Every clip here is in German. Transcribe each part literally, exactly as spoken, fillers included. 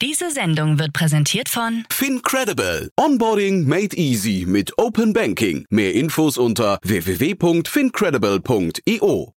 Diese Sendung wird präsentiert von FinCredible. Onboarding made easy mit Open Banking. Mehr Infos unter w w w punkt fincredible punkt i o.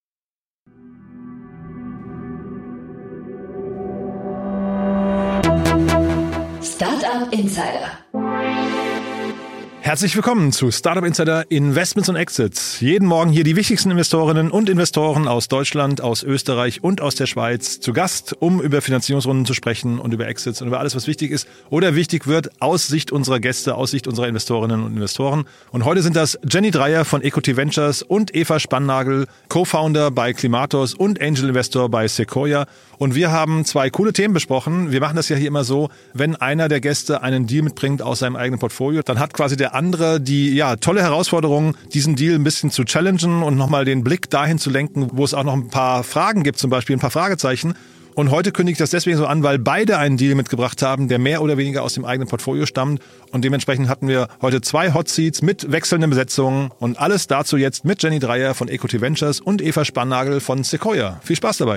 Startup Insider. Herzlich willkommen zu Startup Insider Investments und Exits. Jeden Morgen hier die wichtigsten Investorinnen und Investoren aus Deutschland, aus Österreich und aus der Schweiz zu Gast, um über Finanzierungsrunden zu sprechen und über Exits und über alles, was wichtig ist oder wichtig wird aus Sicht unserer Gäste, aus Sicht unserer Investorinnen und Investoren. Und heute sind das Jenny Dreyer von Equity Ventures und Eva Spannagel, Co-Founder bei Klimatos und Angel Investor bei Sequoia. Und wir haben zwei coole Themen besprochen. Wir machen das ja hier immer so, wenn einer der Gäste einen Deal mitbringt aus seinem eigenen Portfolio, dann hat quasi der andere die ja tolle Herausforderung, diesen Deal ein bisschen zu challengen und nochmal den Blick dahin zu lenken, wo es auch noch ein paar Fragen gibt, zum Beispiel ein paar Fragezeichen. Und heute kündige ich das deswegen so an, weil beide einen Deal mitgebracht haben, der mehr oder weniger aus dem eigenen Portfolio stammt. Und dementsprechend hatten wir heute zwei Hot Seats mit wechselnden Besetzungen. Und alles dazu jetzt mit Jenny Dreyer von Equity Ventures und Eva Spannagel von Sequoia. Viel Spaß dabei.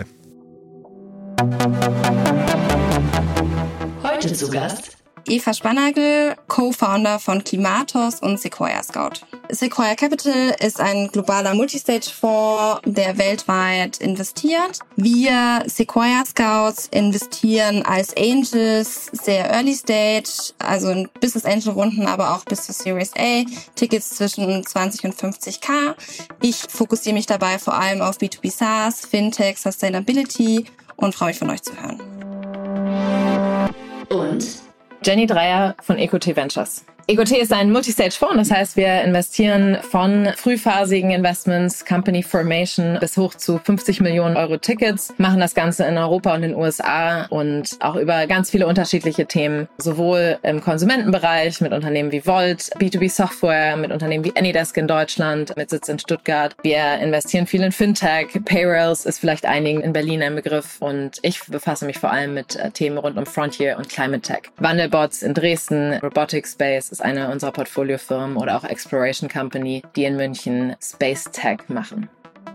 Heute zu Gast Eva Spannagel, Co-Founder von Klimatos und Sequoia Scout. Sequoia Capital ist ein globaler Multistage-Fonds, der weltweit investiert. Wir Sequoia Scouts investieren als Angels sehr Early Stage, also in Business Angel Runden, aber auch bis zur Series A, Tickets zwischen zwanzig und fünfzig K. Ich fokussiere mich dabei vor allem auf B zwei B SaaS, Fintech, Sustainability und freue mich von euch zu hören. und Jenny Dreyer von Equity Ventures. Equity ist ein Multistage-Fonds, das heißt, wir investieren von frühphasigen Investments, Company Formation bis hoch zu fünfzig Millionen Euro Tickets, machen das Ganze in Europa und den U S A und auch über ganz viele unterschiedliche Themen, sowohl im Konsumentenbereich mit Unternehmen wie Volt, B zwei B Software, mit Unternehmen wie Anydesk in Deutschland, mit Sitz in Stuttgart. Wir investieren viel in Fintech, Payrolls ist vielleicht einigen in Berlin ein Begriff und ich befasse mich vor allem mit Themen rund um Frontier und Climate Tech. Wandelbots in Dresden, Robotics Space ist eine unserer Portfoliofirmen oder auch Exploration Company, die in München Space Tech machen.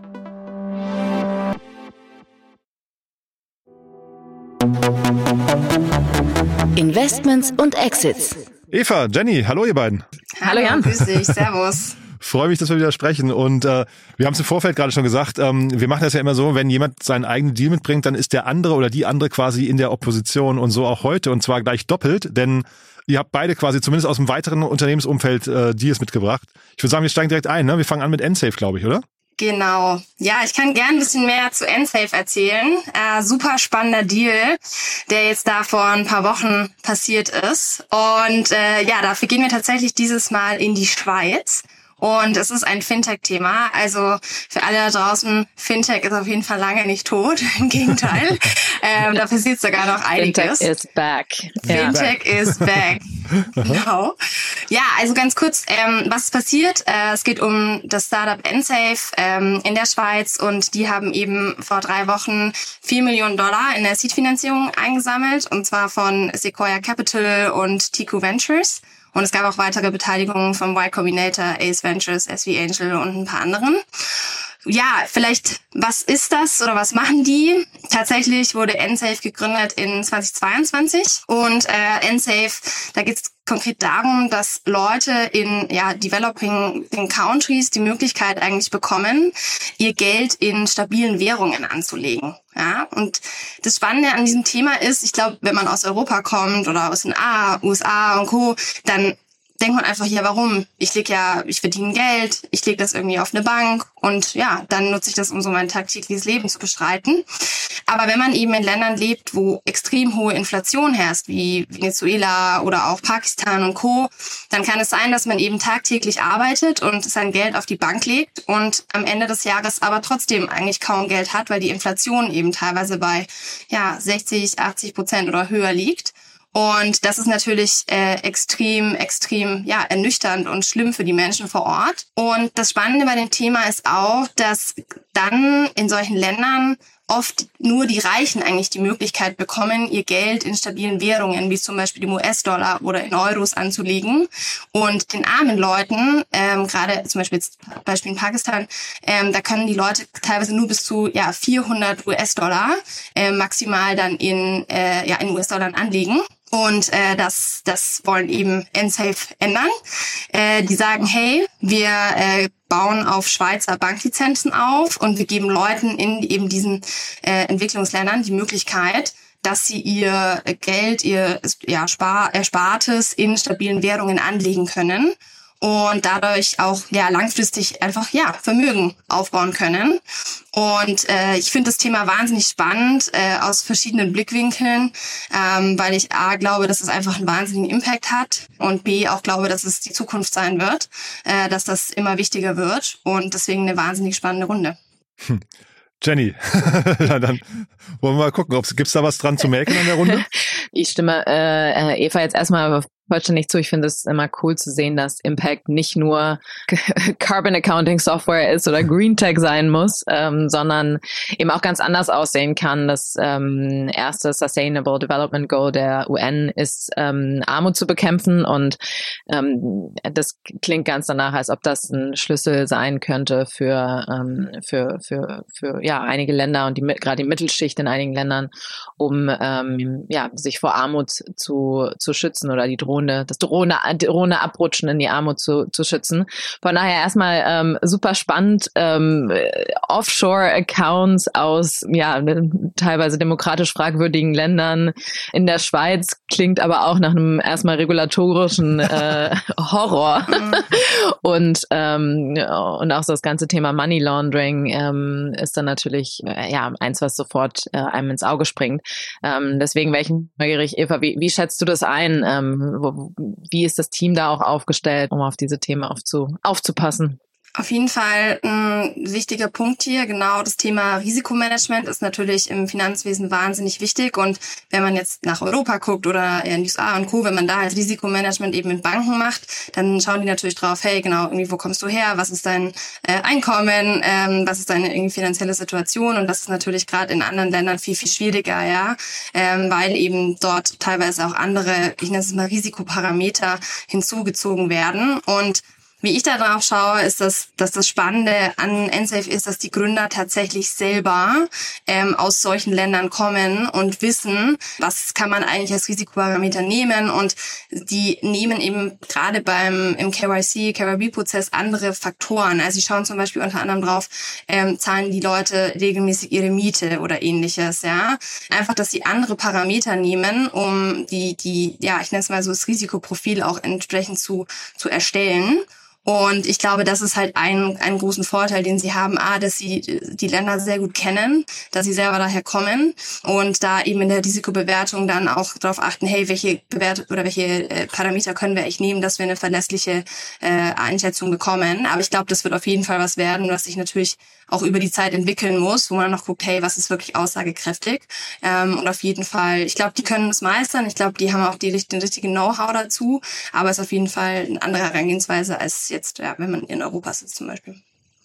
Investments und Exits. Eva, Jenny, hallo ihr beiden. Hallo Jan. Grüß dich, servus. Freue mich, dass wir wieder sprechen. Und äh, wir haben es im Vorfeld gerade schon gesagt, ähm, wir machen das ja immer so, wenn jemand seinen eigenen Deal mitbringt, dann ist der andere oder die andere quasi in der Opposition und so auch heute und zwar gleich doppelt, denn ihr habt beide quasi zumindest aus dem weiteren Unternehmensumfeld äh, Deals mitgebracht. Ich würde sagen, wir steigen direkt ein. Ne? Wir fangen an mit Ensafe, glaube ich, oder? Genau. Ja, ich kann gern ein bisschen mehr zu Ensafe erzählen. Äh, super spannender Deal, der jetzt da vor ein paar Wochen passiert ist. Und äh, ja, dafür gehen wir tatsächlich dieses Mal in die Schweiz. Und es ist ein Fintech-Thema. Also für alle da draußen, Fintech ist auf jeden Fall lange nicht tot. Im Gegenteil. ähm, da passiert sogar noch einiges. Fintech is back. Fintech yeah. is back. Genau. Ja, also ganz kurz, ähm, was ist passiert? Äh, es geht um das Startup Ensafe ähm, in der Schweiz und die haben eben vor drei Wochen vier Millionen Dollar in der Seed-Finanzierung eingesammelt und zwar von Sequoia Capital und T Q Ventures. Und es gab auch weitere Beteiligungen vom Y Combinator, Ace Ventures, S V Angel und ein paar anderen. Ja, vielleicht, was ist das oder was machen die? Tatsächlich wurde Ensafe gegründet in zweitausendzweiundzwanzig und äh, Ensafe, da geht es konkret darum, dass Leute in ja developing in Countries die Möglichkeit eigentlich bekommen, ihr Geld in stabilen Währungen anzulegen. Ja, und das Spannende an diesem Thema ist, ich glaube, wenn man aus Europa kommt oder aus den U S A und Co., dann denkt man einfach, ja, warum? Ich leg ja, ich verdiene Geld, ich lege das irgendwie auf eine Bank und ja, dann nutze ich das, um so mein tagtägliches Leben zu bestreiten. Aber wenn man eben in Ländern lebt, wo extrem hohe Inflation herrscht, wie Venezuela oder auch Pakistan und Co., dann kann es sein, dass man eben tagtäglich arbeitet und sein Geld auf die Bank legt und am Ende des Jahres aber trotzdem eigentlich kaum Geld hat, weil die Inflation eben teilweise bei ja sechzig, achtzig Prozent oder höher liegt. Und das ist natürlich äh, extrem, extrem ja ernüchternd und schlimm für die Menschen vor Ort. Und das Spannende bei dem Thema ist auch, dass dann in solchen Ländern oft nur die Reichen eigentlich die Möglichkeit bekommen, ihr Geld in stabilen Währungen, wie zum Beispiel dem U S-Dollar oder in Euros anzulegen. Und den armen Leuten, ähm, gerade zum Beispiel jetzt Beispiel in Pakistan, ähm, da können die Leute teilweise nur bis zu ja vierhundert U S-Dollar äh, maximal dann in äh, ja in U S-Dollar anlegen. Und äh, das das wollen eben Ensafe ändern. Äh, die sagen, hey, wir äh, bauen auf Schweizer Banklizenzen auf und wir geben Leuten in eben diesen äh, Entwicklungsländern die Möglichkeit, dass sie ihr Geld, ihr ja, Spar, Erspartes in stabilen Währungen anlegen können und dadurch auch ja langfristig einfach ja Vermögen aufbauen können. Und äh, ich finde das Thema wahnsinnig spannend äh, aus verschiedenen Blickwinkeln, ähm, weil ich A glaube, dass es einfach einen wahnsinnigen Impact hat und B auch glaube, dass es die Zukunft sein wird, äh, dass das immer wichtiger wird und deswegen eine wahnsinnig spannende Runde. Hm. Jenny, dann wollen wir mal gucken, gibt es da was dran zu mäkeln an der Runde? Ich stimme äh, Eva jetzt erstmal vollständig zu. Ich finde es immer cool zu sehen, dass Impact nicht nur Carbon Accounting Software ist oder Green Tech sein muss, ähm, sondern eben auch ganz anders aussehen kann. Das ähm, erste Sustainable Development Goal der U N ist, ähm, Armut zu bekämpfen und ähm, das klingt ganz danach, als ob das ein Schlüssel sein könnte für ähm, für für für ja einige Länder und die gerade die Mittelschicht in einigen Ländern, um ähm, ja sich vor Armut zu zu schützen oder die drohende das drohende, drohende Abrutschen in die Armut zu, zu schützen. Von daher erstmal ähm, super spannend. Ähm, Offshore-Accounts aus ja teilweise demokratisch fragwürdigen Ländern in der Schweiz klingt aber auch nach einem erstmal regulatorischen äh, Horror. und ähm, und auch so das ganze Thema Money Laundering ähm, ist dann natürlich äh, ja eins, was sofort äh, einem ins Auge springt. Ähm, deswegen wäre ich neugierig, Eva, wie, wie schätzt du das ein? Ähm, Wie ist das Team da auch aufgestellt, um auf diese Themen aufzu, aufzupassen? Auf jeden Fall ein wichtiger Punkt hier. Genau, das Thema Risikomanagement ist natürlich im Finanzwesen wahnsinnig wichtig. Und wenn man jetzt nach Europa guckt oder in den U S A und Co., wenn man da halt Risikomanagement eben in Banken macht, dann schauen die natürlich drauf, hey, genau, irgendwie, wo kommst du her? Was ist dein äh, Einkommen? Ähm, was ist deine irgendwie finanzielle Situation? Und das ist natürlich gerade in anderen Ländern viel, viel schwieriger, ja, ähm, weil eben dort teilweise auch andere, ich nenne es mal Risikoparameter hinzugezogen werden. Und wie ich da drauf schaue, ist, dass, dass das Spannende an Ensafe ist, dass die Gründer tatsächlich selber ähm, aus solchen Ländern kommen und wissen, was kann man eigentlich als Risikoparameter nehmen, und die nehmen eben gerade beim im K Y C, K Y B-Prozess andere Faktoren. Also sie schauen zum Beispiel unter anderem drauf, ähm, zahlen die Leute regelmäßig ihre Miete oder ähnliches, ja. Einfach, dass sie andere Parameter nehmen, um die, die, ja, ich nenne es mal so das Risikoprofil auch entsprechend zu, zu erstellen. Und ich glaube, das ist halt ein, einen großen Vorteil, den sie haben. A, dass sie die Länder sehr gut kennen, dass sie selber daher kommen und da eben in der Risikobewertung dann auch darauf achten, hey, welche Bewert oder welche äh, Parameter können wir echt nehmen, dass wir eine verlässliche äh, Einschätzung bekommen. Aber ich glaube, das wird auf jeden Fall was werden, was sich natürlich auch über die Zeit entwickeln muss, wo man noch guckt, hey, was ist wirklich aussagekräftig? Ähm, und auf jeden Fall, ich glaube, die können es meistern. Ich glaube, die haben auch die, den richtigen Know-how dazu. Aber es ist auf jeden Fall eine andere Herangehensweise als jetzt, ja, wenn man in Europa sitzt zum Beispiel.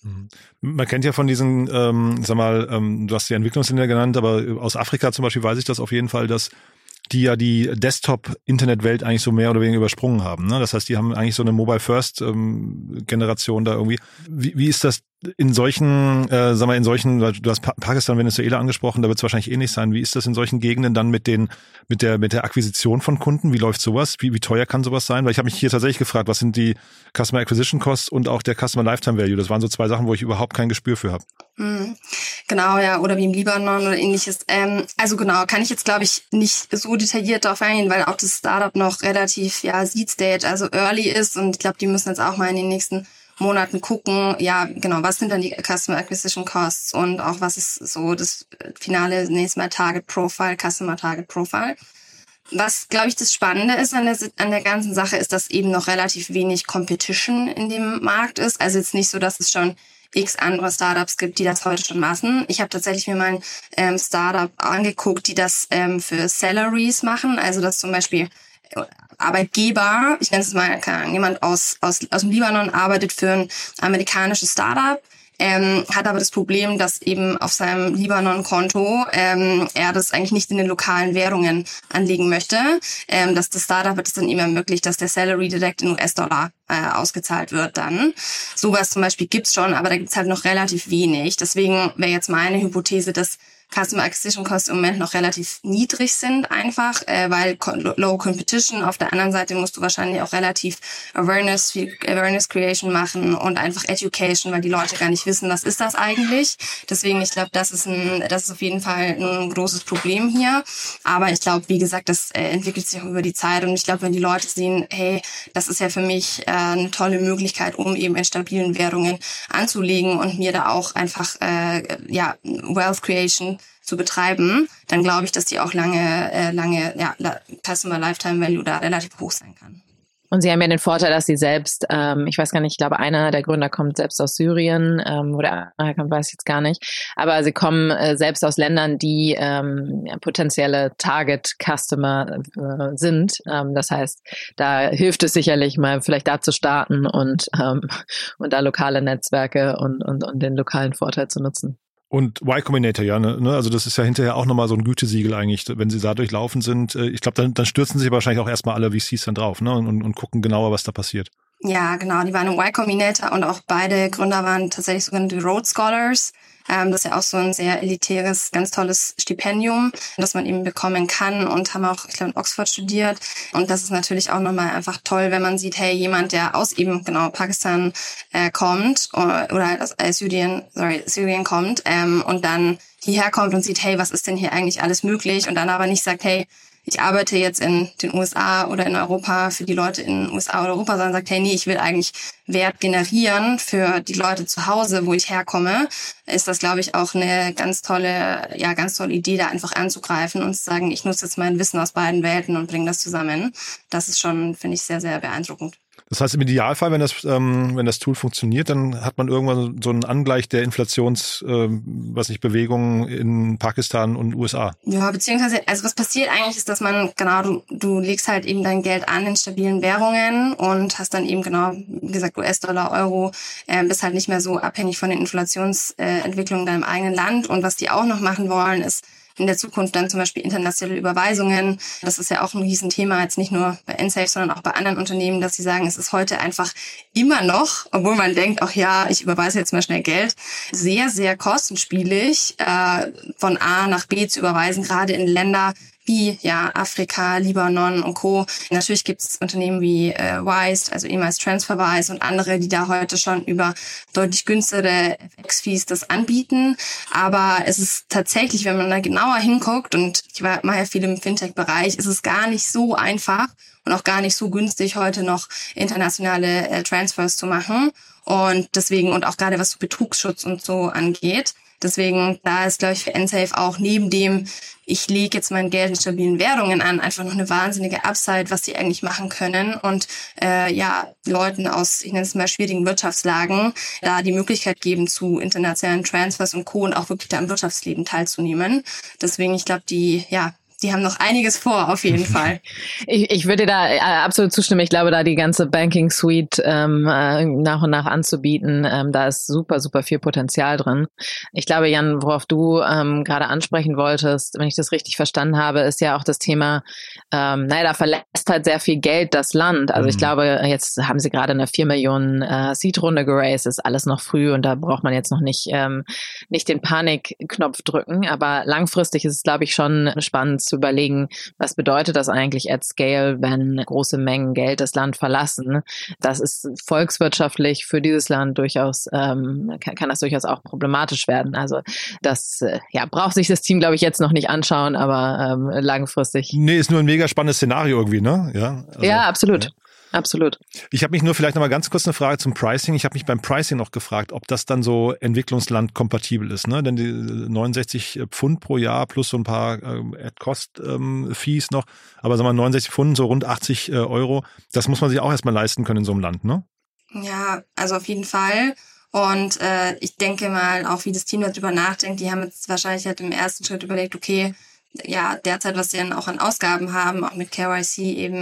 Man kennt ja von diesen, ähm, sag mal, ähm, du hast die Entwicklungsländer genannt, aber aus Afrika zum Beispiel weiß ich das auf jeden Fall, dass die ja die Desktop-Internet-Welt eigentlich so mehr oder weniger übersprungen haben. Ne? Das heißt, die haben eigentlich so eine Mobile-First-Generation ähm, da irgendwie. Wie, wie ist das in solchen, äh, sag mal, in solchen, du hast pa- Pakistan, Venezuela angesprochen, da wird es wahrscheinlich ähnlich sein. Wie ist das in solchen Gegenden dann mit den, mit der, mit der Akquisition von Kunden? Wie läuft sowas? Wie, wie teuer kann sowas sein? Weil ich habe mich hier tatsächlich gefragt, was sind die Customer Acquisition Costs und auch der Customer Lifetime Value? Das waren so zwei Sachen, wo ich überhaupt kein Gespür für habe. Mhm. Genau, ja, oder wie im Libanon oder ähnliches. Ähm, also genau, kann ich jetzt, glaube ich, nicht so detailliert darauf eingehen, weil auch das Startup noch relativ, ja, Seed Stage, also early ist, und ich glaube, die müssen jetzt auch mal in den nächsten Monaten gucken, ja, genau, was sind dann die Customer Acquisition Costs und auch was ist so das finale nächstes Mal Target Profile, Customer Target Profile. Was, glaube ich, das Spannende ist an der, an der ganzen Sache, ist, dass eben noch relativ wenig Competition in dem Markt ist. Also jetzt nicht so, dass es schon x andere Startups gibt, die das heute schon machen. Ich habe tatsächlich mir mal ein ähm, Startup angeguckt, die das ähm, für Salaries machen. Also dass zum Beispiel Arbeitgeber, ich nenne es mal, keine Ahnung, jemand aus, aus, aus dem Libanon arbeitet für ein amerikanisches Startup. ähm, hat aber das Problem, dass eben auf seinem Libanon-Konto ähm, er das eigentlich nicht in den lokalen Währungen anlegen möchte, ähm, dass das Startup wird es dann eben ermöglicht, dass der Salary direkt in U S-Dollar äh, ausgezahlt wird dann. Sowas zum Beispiel gibt's schon, aber da gibt's halt noch relativ wenig. Deswegen wäre jetzt meine Hypothese, dass Customer Acquisition Costs im Moment noch relativ niedrig sind einfach, äh, weil Low Competition. Auf der anderen Seite musst du wahrscheinlich auch relativ Awareness, viel Awareness Creation machen und einfach Education, weil die Leute gar nicht wissen, was ist das eigentlich. Deswegen, ich glaube, das ist ein, das ist auf jeden Fall ein großes Problem hier. Aber ich glaube, wie gesagt, das äh, entwickelt sich auch über die Zeit und ich glaube, wenn die Leute sehen, hey, das ist ja für mich äh, eine tolle Möglichkeit, um eben in stabilen Währungen anzulegen und mir da auch einfach äh, ja Wealth Creation zu betreiben, dann glaube ich, dass die auch lange, äh, lange, ja, Customer Lifetime Value da relativ hoch sein kann. Und sie haben ja den Vorteil, dass sie selbst, ähm, ich weiß gar nicht, ich glaube, einer der Gründer kommt selbst aus Syrien, ähm, wo der andere kommt, weiß ich jetzt gar nicht. Aber sie kommen äh, selbst aus Ländern, die ähm, potenzielle Target-Customer äh, sind. Ähm, das heißt, da hilft es sicherlich mal, vielleicht da zu starten und, ähm, und da lokale Netzwerke und, und, und den lokalen Vorteil zu nutzen. Und Y Combinator, ja, ne? Also das ist ja hinterher auch nochmal so ein Gütesiegel eigentlich, wenn sie da durchlaufen sind. Ich glaube, dann, dann stürzen sich wahrscheinlich auch erstmal alle V Cs dann drauf, ne? Und, und gucken genauer, was da passiert. Ja, genau. Die waren im Y Combinator und auch beide Gründer waren tatsächlich sogenannte Rhodes Scholars. Ähm, das ist ja auch so ein sehr elitäres, ganz tolles Stipendium, das man eben bekommen kann und haben auch, ich glaube, in Oxford studiert. Und das ist natürlich auch nochmal einfach toll, wenn man sieht, hey, jemand, der aus eben genau Pakistan äh, kommt oder, oder aus äh, Syrien, sorry, Syrien kommt ähm, und dann hierher kommt und sieht, hey, was ist denn hier eigentlich alles möglich? Und dann aber nicht sagt, hey, ich arbeite jetzt in den U S A oder in Europa für die Leute in den U S A oder Europa, sondern sagt, hey, nee, ich will eigentlich Wert generieren für die Leute zu Hause, wo ich herkomme, ist das, glaube ich, auch eine ganz tolle, ja, ganz tolle Idee, da einfach anzugreifen und zu sagen, ich nutze jetzt mein Wissen aus beiden Welten und bringe das zusammen. Das ist schon, finde ich, sehr, sehr beeindruckend. Das heißt, im Idealfall, wenn das, ähm, wenn das Tool funktioniert, dann hat man irgendwann so einen Angleich der Inflations, ähm, was nicht, Bewegungen in Pakistan und U S A. Ja, beziehungsweise, also was passiert eigentlich ist, dass man, genau, du, du legst halt eben dein Geld an in stabilen Währungen und hast dann eben genau, wie gesagt, U S-Dollar, Euro, äh, bist halt nicht mehr so abhängig von den Inflationsentwicklungen in deinem eigenen Land. Und was die auch noch machen wollen, ist, in der Zukunft dann zum Beispiel internationale Überweisungen. Das ist ja auch ein Riesenthema, jetzt nicht nur bei Ensafe, sondern auch bei anderen Unternehmen, dass sie sagen, es ist heute einfach immer noch, obwohl man denkt, ach ja, ich überweise jetzt mal schnell Geld, sehr, sehr kostenspielig äh, von A nach B zu überweisen, gerade in Länder wie ja Afrika, Libanon und Co. Natürlich gibt es Unternehmen wie äh, Wise, also ehemals TransferWise und andere, die da heute schon über deutlich günstigere F X-Fees das anbieten. Aber es ist tatsächlich, wenn man da genauer hinguckt, und ich war, mache ja viel im Fintech-Bereich, ist es gar nicht so einfach und auch gar nicht so günstig, heute noch internationale äh, Transfers zu machen. Und deswegen, und auch gerade was so Betrugsschutz und so angeht, deswegen, da ist, glaube ich, für Ensafe auch neben dem, ich lege jetzt mein Geld in stabilen Währungen an, einfach noch eine wahnsinnige Upside, was sie eigentlich machen können und äh, ja Leuten aus, ich nenne es mal, schwierigen Wirtschaftslagen da die Möglichkeit geben, zu internationalen Transfers und Co. und auch wirklich da am Wirtschaftsleben teilzunehmen. Deswegen, ich glaube, die, ja, die haben noch einiges vor, auf jeden Fall. Ich, ich würde da äh, absolut zustimmen. Ich glaube, da die ganze Banking Suite ähm, äh, nach und nach anzubieten, ähm, da ist super, super viel Potenzial drin. Ich glaube, Jan, worauf du ähm, gerade ansprechen wolltest, wenn ich das richtig verstanden habe, ist ja auch das Thema, ähm, naja, da verlässt halt sehr viel Geld das Land. Also mhm. ich glaube, jetzt haben sie gerade eine vier Millionen äh, Seed-Runde geraced, ist alles noch früh und da braucht man jetzt noch nicht, ähm, nicht den Panikknopf drücken. Aber langfristig ist es, glaube ich, schon spannend zu überlegen, was bedeutet das eigentlich at scale, wenn große Mengen Geld das Land verlassen. Das ist volkswirtschaftlich für dieses Land durchaus, ähm, kann, kann das durchaus auch problematisch werden. Also das äh, ja, braucht sich das Team, glaube ich, jetzt noch nicht anschauen, aber ähm, langfristig. Nee, ist nur ein mega spannendes Szenario irgendwie, ne? Ja, also, ja absolut. Ja. Absolut. Ich habe mich nur vielleicht noch mal ganz kurz eine Frage zum Pricing. Ich habe mich beim Pricing noch gefragt, ob das dann so Entwicklungsland kompatibel ist, ne? Denn die neunundsechzig Pfund pro Jahr plus so ein paar äh, Ad-Cost-Fees ähm, noch, aber sagen wir neunundsechzig Pfund, so rund achtzig äh, Euro, das muss man sich auch erstmal leisten können in so einem Land, ne? Ja, also auf jeden Fall. Und äh, ich denke mal, auch wie das Team darüber nachdenkt, die haben jetzt wahrscheinlich halt im ersten Schritt überlegt, okay, ja, derzeit, was sie dann auch an Ausgaben haben, auch mit K Y C eben,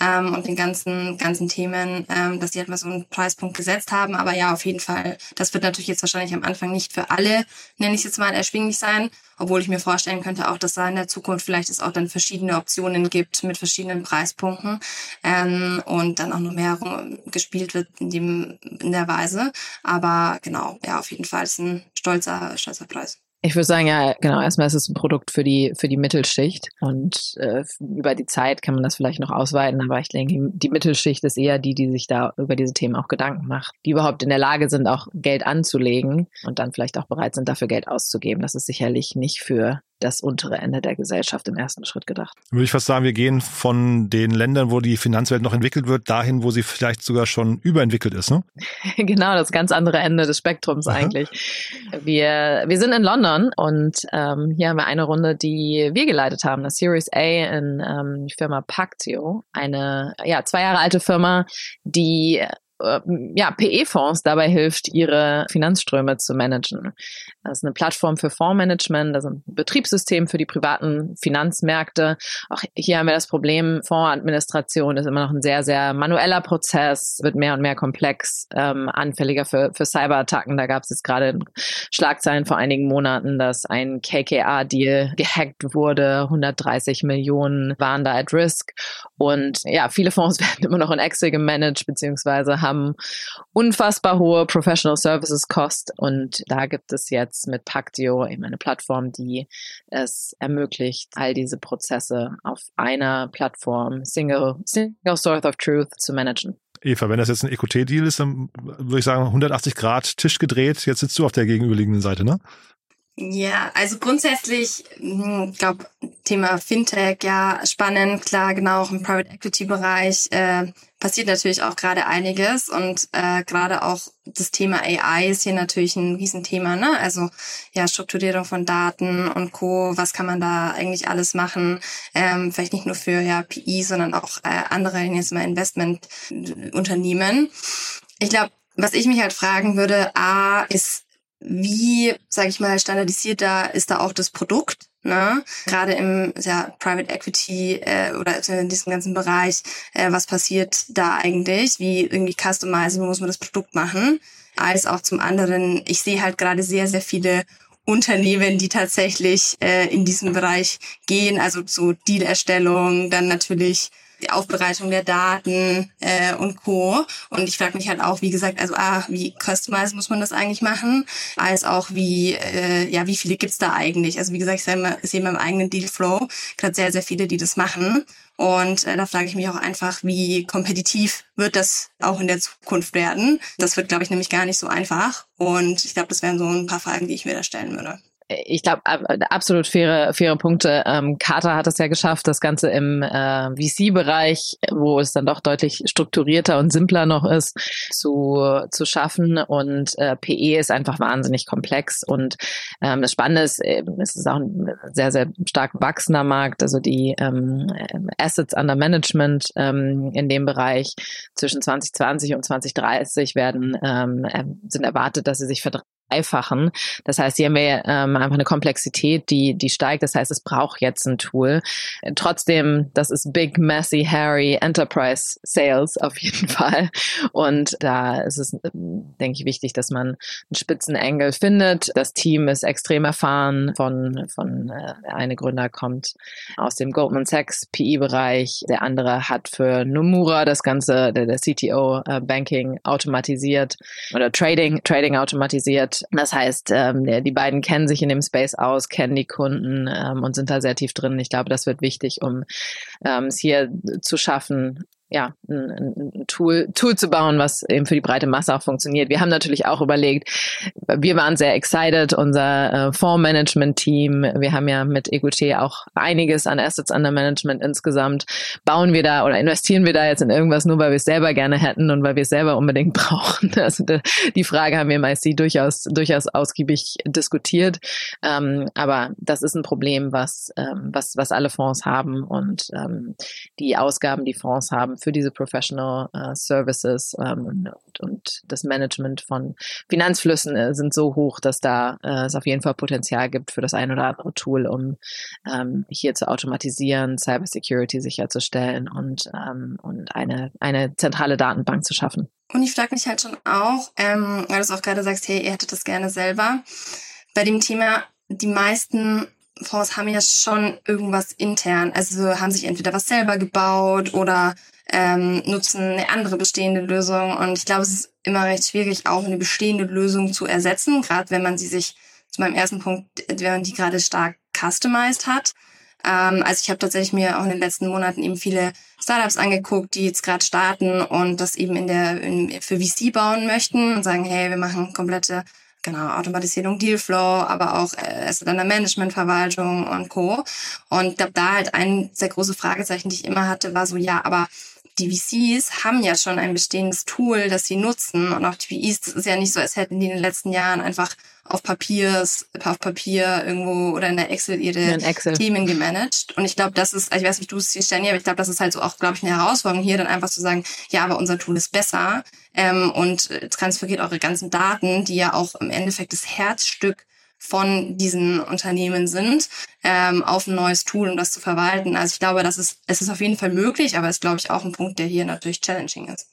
ähm, und den ganzen ganzen Themen, ähm, dass die halt mal so einen Preispunkt gesetzt haben. Aber ja, auf jeden Fall, das wird natürlich jetzt wahrscheinlich am Anfang nicht für alle, nenne ich es jetzt mal, erschwinglich sein, obwohl ich mir vorstellen könnte auch, dass da in der Zukunft vielleicht es auch dann verschiedene Optionen gibt mit verschiedenen Preispunkten ähm, und dann auch noch mehr gespielt wird in dem in der Weise. Aber genau, ja, auf jeden Fall ist ein stolzer, stolzer Preis. Ich würde sagen, ja, genau, erstmal ist es ein Produkt für die für die Mittelschicht und äh, über die Zeit kann man das vielleicht noch ausweiten, aber ich denke, die Mittelschicht ist eher die, die sich da über diese Themen auch Gedanken macht, die überhaupt in der Lage sind, auch Geld anzulegen und dann vielleicht auch bereit sind, dafür Geld auszugeben. Das ist sicherlich nicht für das untere Ende der Gesellschaft im ersten Schritt gedacht. Würde ich fast sagen, wir gehen von den Ländern, wo die Finanzwelt noch entwickelt wird, dahin, wo sie vielleicht sogar schon überentwickelt ist, ne? Genau, das ganz andere Ende des Spektrums Aha. eigentlich. Wir wir sind in London und ähm, hier haben wir eine Runde, die wir geleitet haben, eine Series A in ähm, die Firma Pactio, eine ja zwei Jahre alte Firma, die ja, P E-Fonds dabei hilft, ihre Finanzströme zu managen. Das ist eine Plattform für Fondsmanagement, das ist ein Betriebssystem für die privaten Finanzmärkte. Auch hier haben wir das Problem, Fondsadministration ist immer noch ein sehr, sehr manueller Prozess, wird mehr und mehr komplex, ähm, anfälliger für, für Cyberattacken. Da gab es jetzt gerade Schlagzeilen vor einigen Monaten, dass ein K K R-Deal gehackt wurde, hundertdreißig Millionen waren da at risk. Und ja, viele Fonds werden immer noch in Excel gemanagt, beziehungsweise haben unfassbar hohe Professional Services Cost und da gibt es jetzt mit Pactio eben eine Plattform, die es ermöglicht, all diese Prozesse auf einer Plattform, Single, Single Source of Truth zu managen. Eva, wenn das jetzt ein E Q T-Deal ist, dann würde ich sagen hundertachtzig Grad Tisch gedreht, jetzt sitzt du auf der gegenüberliegenden Seite, ne? Ja, also grundsätzlich, ich glaube, Thema Fintech, ja, spannend, klar, genau, auch im Private Equity Bereich äh, passiert natürlich auch gerade einiges und äh, gerade auch das Thema A I ist hier natürlich ein Riesenthema, ne? Also ja, Strukturierung von Daten und Co. Was kann man da eigentlich alles machen? Ähm, vielleicht nicht nur für ja P I, sondern auch äh, andere jetzt mal Investmentunternehmen. Ich glaube, was ich mich halt fragen würde, A, ist wie, sage ich mal, standardisierter ist da auch das Produkt, ne? Gerade im ja, Private Equity äh, oder in diesem ganzen Bereich, äh, was passiert da eigentlich? Wie irgendwie customizen, muss man das Produkt machen? Als auch zum anderen, ich sehe halt gerade sehr, sehr viele Unternehmen, die tatsächlich äh, in diesem Bereich gehen, also so Dealerstellung, dann natürlich die Aufbereitung der Daten äh, und Co. Und ich frage mich halt auch, wie gesagt, also ah, wie customized muss man das eigentlich machen, als auch wie äh, ja wie viele gibt's da eigentlich? Also wie gesagt, ich sehe immer, sehe in meinem eigenen Dealflow gerade sehr, sehr viele, die das machen. Und äh, da frage ich mich auch einfach, wie kompetitiv wird das auch in der Zukunft werden? Das wird, glaube ich, nämlich gar nicht so einfach. Und ich glaube, das wären so ein paar Fragen, die ich mir da stellen würde. Ich glaube, absolut faire, faire Punkte. Ähm, Carta hat es ja geschafft, das Ganze im äh, V C-Bereich, wo es dann doch deutlich strukturierter und simpler noch ist, zu zu schaffen. Und äh, P E ist einfach wahnsinnig komplex. Und ähm, das Spannende ist, äh, es ist auch ein sehr, sehr stark wachsender Markt. Also die ähm, Assets under Management ähm, in dem Bereich zwischen zwanzig zwanzig und zwanzig dreißig werden ähm, sind erwartet, dass sie sich verdreifachen. Das heißt, hier haben wir ähm, einfach eine Komplexität, die die steigt. Das heißt, es braucht jetzt ein Tool. Trotzdem, das ist Big, Messy, Hairy Enterprise Sales auf jeden Fall. Und da ist es, denke ich, wichtig, dass man einen Spitzenengel findet. Das Team ist extrem erfahren. Von von äh, der eine Gründer kommt aus dem Goldman Sachs P E-Bereich. Der andere hat für Nomura das Ganze, der, der C T O äh, Banking automatisiert oder Trading Trading automatisiert. Das heißt, ähm, die beiden kennen sich in dem Space aus, kennen die Kunden ähm, und sind da sehr tief drin. Ich glaube, das wird wichtig, um ähm, es hier zu schaffen, ja, ein, ein Tool, Tool zu bauen, was eben für die breite Masse auch funktioniert. Wir haben natürlich auch überlegt, wir waren sehr excited, unser äh, Fondsmanagement-Team, wir haben ja mit E Q T auch einiges an Assets under Management insgesamt. Bauen wir da oder investieren wir da jetzt in irgendwas nur, weil wir es selber gerne hätten und weil wir es selber unbedingt brauchen? Also die Frage haben wir im I C durchaus, durchaus ausgiebig diskutiert. Ähm, aber das ist ein Problem, was, ähm, was, was alle Fonds haben und ähm, die Ausgaben, die Fonds haben für diese Professional äh, Services ähm, und, und das Management von Finanzflüssen äh, sind so hoch, dass da äh, es auf jeden Fall Potenzial gibt für das ein oder andere Tool, um ähm, hier zu automatisieren, Cybersecurity sicherzustellen und, ähm, und eine, eine zentrale Datenbank zu schaffen. Und ich frage mich halt schon auch, ähm, weil du auch gerade sagst, hey, ihr hättet das gerne selber. Bei dem Thema, die meisten Fonds haben ja schon irgendwas intern. Also haben sich entweder was selber gebaut oder ähm, nutzen eine andere bestehende Lösung. Und ich glaube, es ist immer recht schwierig, auch eine bestehende Lösung zu ersetzen, gerade wenn man sie sich, zu meinem ersten Punkt, wenn man die gerade stark customized hat. Ähm, also ich habe tatsächlich mir auch in den letzten Monaten eben viele Startups angeguckt, die jetzt gerade starten und das eben in der in, für V C bauen möchten und sagen, hey, wir machen komplette genau Automatisierung, Dealflow, aber auch äh, Asset Under Management, Verwaltung und Co. Und ich glaube, da halt ein sehr große Fragezeichen, die ich immer hatte, war so, ja, aber die V Cs haben ja schon ein bestehendes Tool, das sie nutzen. Und auch die V Is, das ist ja nicht so, als hätten die in den letzten Jahren einfach auf Papiers, auf Papier irgendwo oder in der Excel ihre Excel. Themen gemanagt. Und ich glaube, das ist, ich weiß nicht, wie du es siehst, Jenny, aber ich glaube, das ist halt so auch, glaube ich, eine Herausforderung hier, dann einfach zu sagen, ja, aber unser Tool ist besser ähm, und transferiert eure ganzen Daten, die ja auch im Endeffekt das Herzstück von diesen Unternehmen sind, ähm, auf ein neues Tool, um das zu verwalten. Also ich glaube, das ist, es ist auf jeden Fall möglich, aber es ist, glaube ich, auch ein Punkt, der hier natürlich challenging ist.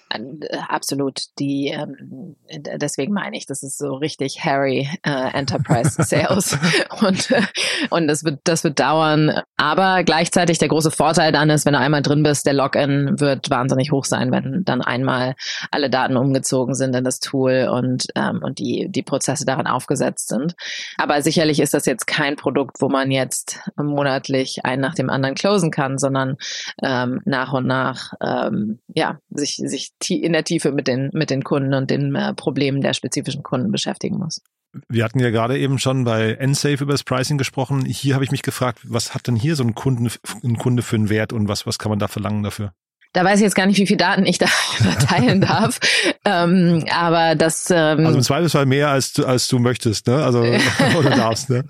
Absolut. Die ähm, deswegen meine ich, das ist so richtig hairy äh, Enterprise Sales und äh, und das wird das wird dauern. Aber gleichzeitig der große Vorteil dann ist, wenn du einmal drin bist, der Login wird wahnsinnig hoch sein, wenn dann einmal alle Daten umgezogen sind in das Tool und ähm, und die die Prozesse daran aufgesetzt sind. Aber sicherlich ist das jetzt kein Produkt, wo man jetzt monatlich einen nach dem anderen closen kann, sondern ähm, nach und nach ähm, ja sich sich in der Tiefe mit den mit den Kunden und den äh, Problemen der spezifischen Kunden beschäftigen muss. Wir hatten ja gerade eben schon bei Ensafe über das Pricing gesprochen. Hier habe ich mich gefragt, was hat denn hier so ein Kunde, ein Kunde für einen Wert und was was kann man da verlangen dafür? Da weiß ich jetzt gar nicht, wie viel Daten ich da teilen darf. ähm, aber das ähm, also im Zweifelsfall mehr als du als du möchtest, ne? Also oder darfst, ne?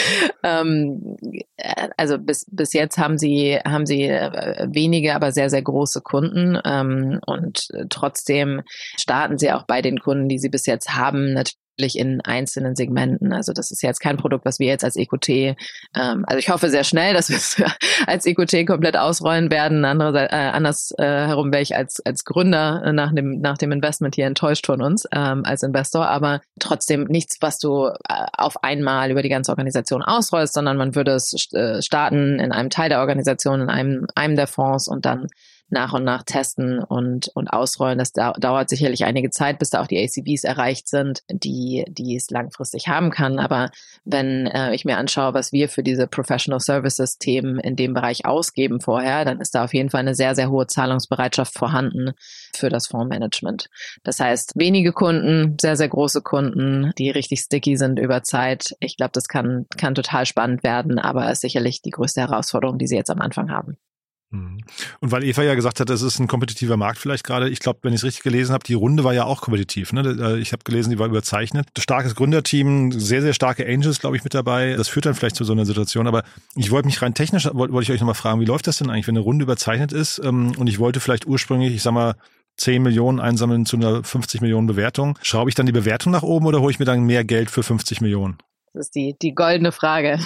ähm, also bis bis jetzt haben sie haben sie wenige, aber sehr sehr große Kunden ähm, und trotzdem starten sie auch bei den Kunden, die sie bis jetzt haben, natürlich in einzelnen Segmenten. Also das ist jetzt kein Produkt, was wir jetzt als E Q T, ähm, also ich hoffe sehr schnell, dass wir es als E Q T komplett ausrollen werden. Andererseits, äh, anders äh, herum wäre ich als als Gründer nach dem nach dem Investment hier enttäuscht von uns ähm, als Investor, aber trotzdem nichts, was du äh, auf einmal über die ganze Organisation ausrollst, sondern man würde es äh, starten in einem Teil der Organisation, in einem einem der Fonds und dann nach und nach testen und und ausrollen. Das da, dauert sicherlich einige Zeit, bis da auch die A C Vs erreicht sind, die die es langfristig haben kann. Aber wenn äh, ich mir anschaue, was wir für diese Professional Services Themen in dem Bereich ausgeben vorher, dann ist da auf jeden Fall eine sehr, sehr hohe Zahlungsbereitschaft vorhanden für das Fondsmanagement. Das heißt, wenige Kunden, sehr, sehr große Kunden, die richtig sticky sind über Zeit. Ich glaube, das kann kann total spannend werden, aber ist sicherlich die größte Herausforderung, die sie jetzt am Anfang haben. Und weil Eva ja gesagt hat, das ist ein kompetitiver Markt vielleicht gerade, ich glaube, wenn ich es richtig gelesen habe, die Runde war ja auch kompetitiv. Ne? Ich habe gelesen, die war überzeichnet. Starkes Gründerteam, sehr, sehr starke Angels, glaube ich, mit dabei. Das führt dann vielleicht zu so einer Situation. Aber ich wollte mich rein technisch, wollte, wollte ich euch nochmal fragen, wie läuft das denn eigentlich, wenn eine Runde überzeichnet ist und ich wollte vielleicht ursprünglich, ich sag mal, zehn Millionen einsammeln zu einer fünfzig Millionen Bewertung. Schraube ich dann die Bewertung nach oben oder hole ich mir dann mehr Geld für fünfzig Millionen? Das ist die, die goldene Frage.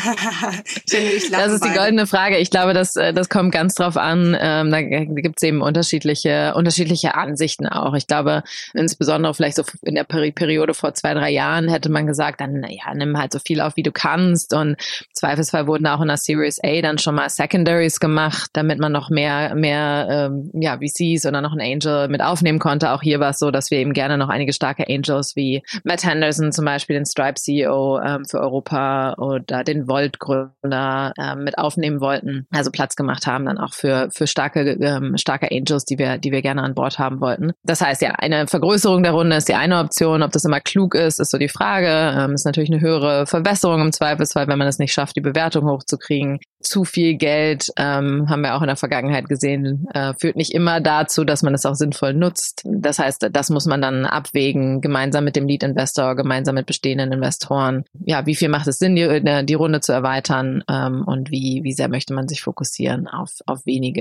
Das ist die goldene Frage. Ich glaube, das, das kommt ganz drauf an. Ähm, da gibt es eben unterschiedliche, unterschiedliche Ansichten auch. Ich glaube, insbesondere vielleicht so in der Periode vor zwei, drei Jahren hätte man gesagt, dann, ja, nimm halt so viel auf, wie du kannst. Und im Zweifelsfall wurden auch in der Series A dann schon mal Secondaries gemacht, damit man noch mehr, mehr, ähm, ja, V Cs oder noch einen Angel mit aufnehmen konnte. Auch hier war es so, dass wir eben gerne noch einige starke Angels wie Matt Henderson zum Beispiel, den Stripe C E O, für Europa oder den Volt-Gründer äh, mit aufnehmen wollten, also Platz gemacht haben dann auch für für starke ähm, starke Angels, die wir die wir gerne an Bord haben wollten. Das heißt ja, eine Vergrößerung der Runde ist die eine Option. Ob das immer klug ist, ist so die Frage. Ähm, ist natürlich eine höhere Verbesserung im Zweifelsfall, wenn man es nicht schafft, die Bewertung hochzukriegen. Zu viel Geld, ähm, haben wir auch in der Vergangenheit gesehen, äh, führt nicht immer dazu, dass man es auch sinnvoll nutzt. Das heißt, das muss man dann abwägen, gemeinsam mit dem Lead-Investor, gemeinsam mit bestehenden Investoren. Ja, wie viel macht es Sinn, die, die Runde zu erweitern ähm, und wie wie sehr möchte man sich fokussieren auf auf wenige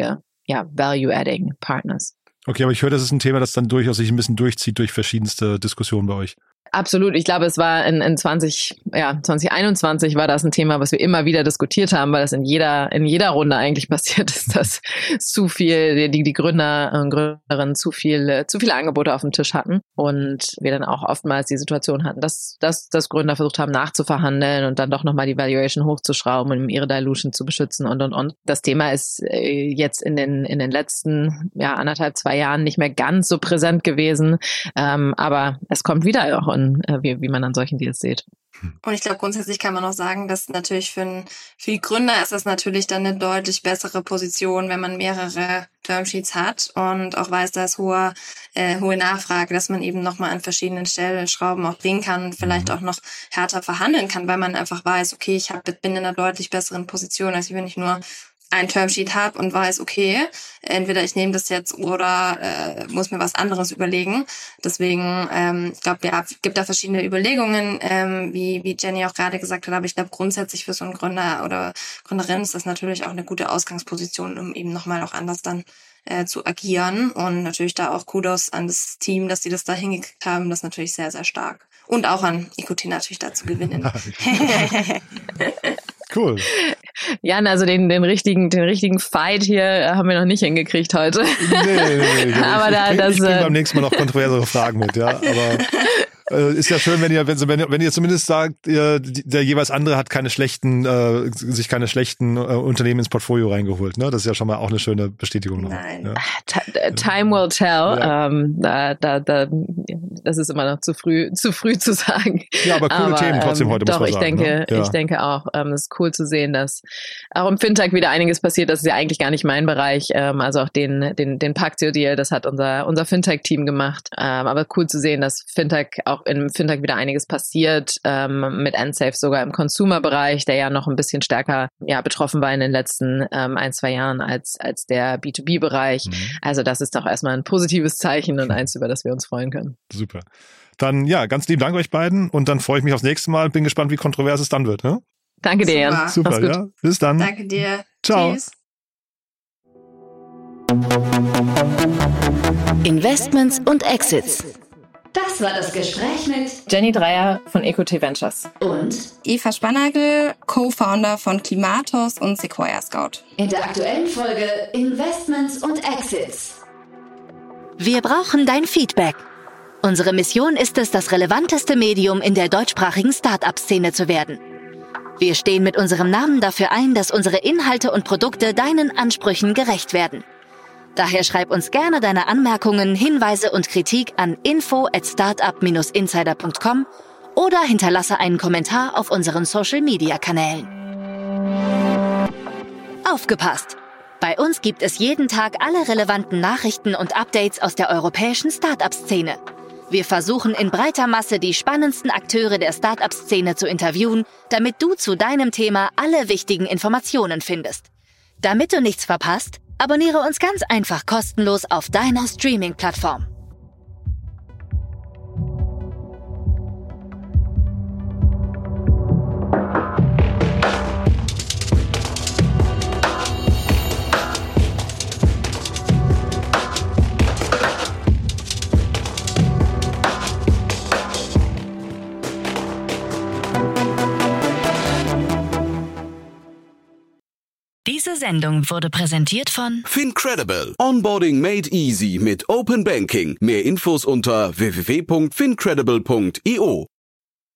ja, Value-Adding Partners. Okay, aber ich höre, das ist ein Thema, das dann durchaus sich ein bisschen durchzieht durch verschiedenste Diskussionen bei euch. Absolut. Ich glaube, es war in, in zwanzig, ja, zwanzig einundzwanzig war das ein Thema, was wir immer wieder diskutiert haben, weil das in jeder, in jeder Runde eigentlich passiert ist, dass zu viel, die, die Gründer und Gründerinnen zu viel, zu viele Angebote auf dem Tisch hatten und wir dann auch oftmals die Situation hatten, dass, dass, dass Gründer versucht haben, nachzuverhandeln und dann doch nochmal die Valuation hochzuschrauben, um ihre Dilution zu beschützen und, und, und. Das Thema ist jetzt in den, in den letzten, ja, anderthalb, zwei Jahren nicht mehr ganz so präsent gewesen, ähm, aber es kommt wieder auch und wie, wie man an solchen Deals sieht. Und ich glaube, grundsätzlich kann man auch sagen, dass natürlich für, ein, für die Gründer ist das natürlich dann eine deutlich bessere Position, wenn man mehrere Termsheets hat und auch weiß, da ist hohe, äh, hohe Nachfrage, dass man eben nochmal an verschiedenen Stellschrauben auch drehen kann und vielleicht auch noch härter verhandeln kann, weil man einfach weiß, okay, ich hab, bin in einer deutlich besseren Position, als wenn ich nur ein Termsheet habe und weiß, okay, entweder ich nehme das jetzt oder äh, muss mir was anderes überlegen. Deswegen, ähm, ich glaube, ja, gibt da verschiedene Überlegungen, ähm, wie wie Jenny auch gerade gesagt hat, aber ich glaube, grundsätzlich für so einen Gründer oder Gründerin ist das natürlich auch eine gute Ausgangsposition, um eben nochmal auch anders dann äh, zu agieren. Und natürlich da auch Kudos an das Team, dass die das da hingekriegt haben. Das ist natürlich sehr, sehr stark. Und auch an E Q T natürlich da zu gewinnen. Cool. Jan, also den, den richtigen, den richtigen Fight hier haben wir noch nicht hingekriegt heute. Nee, nee, nee. aber ich, da, ich, das, ich bringe beim nächsten Mal noch kontroversere Fragen mit, ja. Aber äh, ist ja schön, wenn ihr, wenn, wenn, wenn ihr zumindest sagt, ihr, der jeweils andere hat keine schlechten, äh, sich keine schlechten äh, Unternehmen ins Portfolio reingeholt, ne? Das ist ja schon mal auch eine schöne Bestätigung noch. Nein. Ja. T- time will tell. Ja. Ähm, da, da, da, das ist immer noch zu früh, zu früh zu sagen. Ja, aber coole aber, Themen trotzdem ähm, heute, doch, muss man ich sagen. denke, Ne? Ja. ich denke auch, ähm, es ist cool zu sehen, dass auch im Fintech wieder einiges passiert. Das ist ja eigentlich gar nicht mein Bereich. Ähm, also auch den, den, den Pactio-Deal, das hat unser, unser Fintech-Team gemacht. Ähm, aber cool zu sehen, dass Fintech auch im Fintech wieder einiges passiert, ähm, mit Ensafe sogar im Consumer-Bereich, der ja noch ein bisschen stärker ja, betroffen war in den letzten ähm, ein, zwei Jahren als, als der B zwei B-Bereich. Mhm. Also das ist doch erstmal ein positives Zeichen und eins, über das wir uns freuen können. Super. Dann ja, ganz lieben Dank euch beiden und dann freue ich mich aufs nächste Mal. Bin gespannt, wie kontrovers es dann wird. Ne? Danke dir, Jan. Super, Mach's gut. Ja. Bis dann. Danke dir. Ciao. Tschüss. Investments und Exits. Das war das Gespräch mit Jenny Dreier von E Q T Ventures und Eva Spannagel, Co-Founder von Klimatos und Sequoia Scout. In der aktuellen Folge Investments und Exits. Wir brauchen dein Feedback. Unsere Mission ist es, das relevanteste Medium in der deutschsprachigen Start-up-Szene zu werden. Wir stehen mit unserem Namen dafür ein, dass unsere Inhalte und Produkte deinen Ansprüchen gerecht werden. Daher schreib uns gerne deine Anmerkungen, Hinweise und Kritik an info at startup dash insider punkt com oder hinterlasse einen Kommentar auf unseren Social-Media-Kanälen. Aufgepasst! Bei uns gibt es jeden Tag alle relevanten Nachrichten und Updates aus der europäischen Start-up-Szene. Wir versuchen in breiter Masse die spannendsten Akteure der Start-up-Szene zu interviewen, damit du zu deinem Thema alle wichtigen Informationen findest. Damit du nichts verpasst, abonniere uns ganz einfach kostenlos auf deiner Streaming-Plattform. Diese Sendung wurde präsentiert von FinCredible. Onboarding made easy mit Open Banking. Mehr Infos unter w w w punkt fincredible punkt i o.